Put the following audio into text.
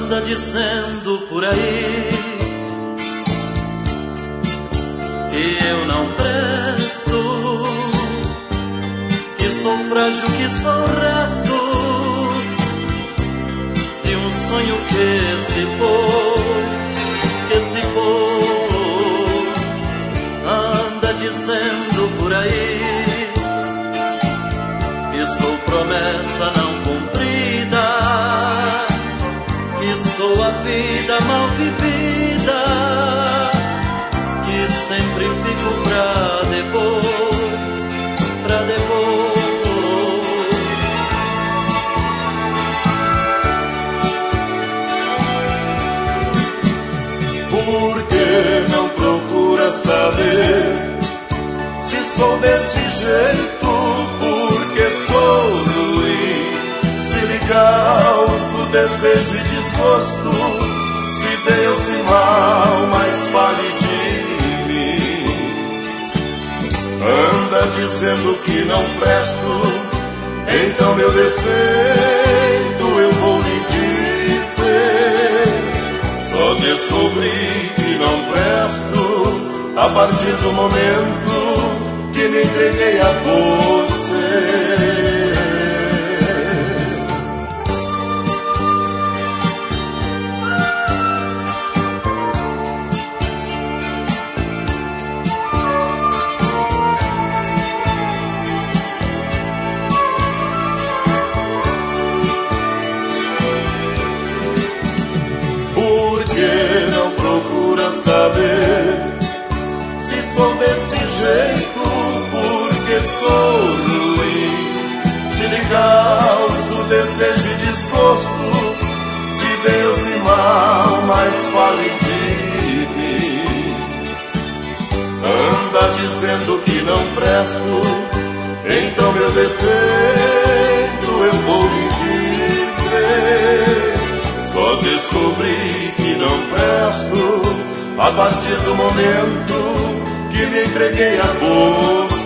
anda dizendo por aí que eu não presto, que sou frágil, que sou o resto de um sonho que se foi, que se foi. Anda dizendo por aí que sou promessa não cumprida, que sou a vida mal vivida, que sempre fico pra depois, pra depois. Por que não procura saber se sou desse jeito? Porque sou ruim. Se lhe causo desejo e desgosto, se Deus e mal, mas fale de mim. Anda dizendo que não presto, então meu defeito eu vou lhe dizer. Só descobri que não presto a partir do momento que me entreguei a você. Por que não procura saber se sou desse jeito? Porque sou ruim. Se lhe causo desejo e desgosto, se Deus e mal, mas fale de mim. Anda dizendo que não presto, então meu defeito eu vou lhe dizer. Só descobri que não presto a partir do momento que me entreguei a você.